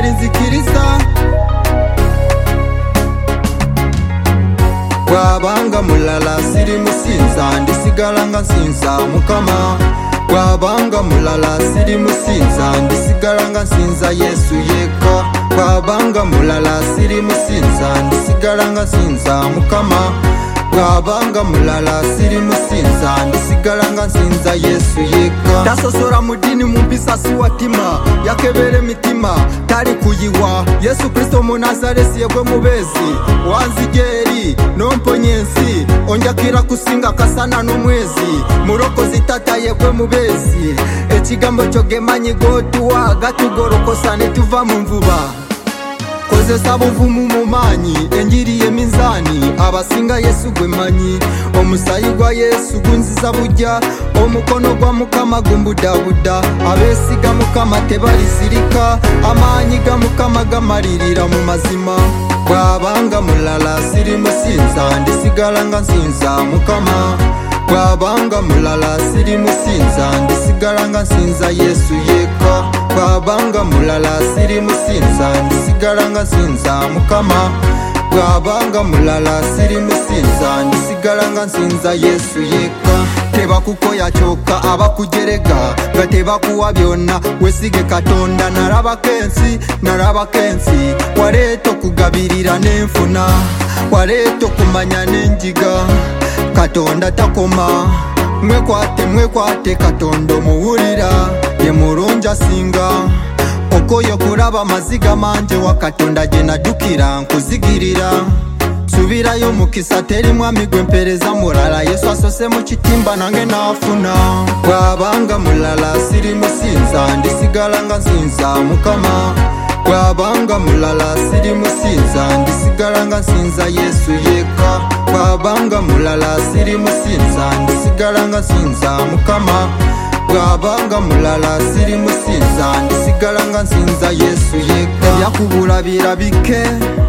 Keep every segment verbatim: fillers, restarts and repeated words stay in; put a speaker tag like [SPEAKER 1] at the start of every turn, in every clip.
[SPEAKER 1] nzekera inzikiriza Wabanga mulala siri musinza ndisigala nga nsinza mukama Wabanga mulala siri musinza ndisigala nga nsinza Yesu yeka Wabanga mulala siri musinza ndisigala nga nsinza mukama Wabanga mulala siri musinza ndisigala nga nsinza Yesu yeka Tasosora mudini mumpisa siwatima yakebere mitima tari kuyiwa Yesu Kristo mu Nazareti yegwe mubezi wanzigeri nomponyensi onjakira kusinga kasana n'omwezi murokozi tata yegwe mubezi ekigambo kyogemanyi gotuwa gatugorokosa ne tuva mu nvuba Kozesa buvumu mumanyi enjiri yeminzani abasinga Yesu gwemanyi omusayi gwa Yesu gunziza bujja omukono gwa Mukama gumbudabuda abesiga Mukama tebalisirika amanyi ga Mukama gamalirira mu mazima Wabanga mulala siri musinza ndisigala nga nsinza Mukama Wabanga mulala siri musinza ndisigala nga nsinza Yesu yeka Wabanga mulala siri musinza ndisigala nga nsinza Mukama Wabanga mulala siri musinza ndisigala nga nsinza Yesu yeka Tebakukoya choka abakujerega nga tebakuwa byonna wesige Katonda naraba kensi naraba kensi waleto kugabirira n'enfuna waleto kumanya n'enjiga Katonda takoma mwekwate mwekwate Katonda muwulira ye mulunja singa okoyo kulaba maziga manje wa Katonda je najukira nkuzigirira subirayo mukisa teri mwami gwempereza mulala Yesu asose mu kitimba nange nafuna Wabanga mulala siri musinza ndisigala nga nsinza Mukama Wabanga mulala siri musinza ndisigala nga nsinza Yesu yeka Wabanga mulala siri musinza ndisigala nga nsinza Mukama Wabanga mulala siri musinza ndisigala nga nsinza Yesu yeka Yakubula birabike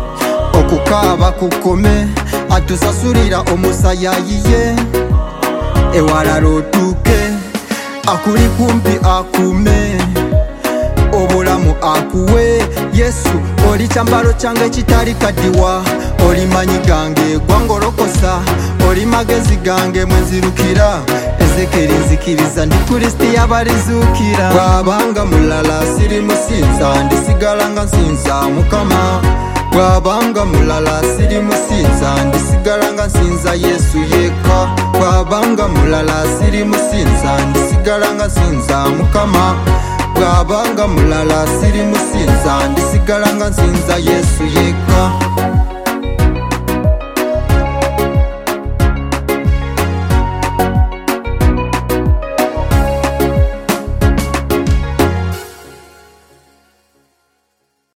[SPEAKER 1] okukaba kukome atusasurira omusayayiye ewala rotuke akuli kumpi akume obulamu akuwe Yesu oli kyambalo kyange kitali kadiwa oli manyi gange gwangolokosa oli magezi gange mwenzirukira ezekeri nzikiriza ndi Kristi yabalizukira Wabanga mulala siri musinza ndisigala nga nsinza Mukama Wabanga mulala siri musinza ndisigala nga nsinza Yesu yeka Wabanga mulala siri musinza ndisigala nga nsinza Mukama Wabanga mulala siri musinza ndisigala nga nsinza Yesu yeka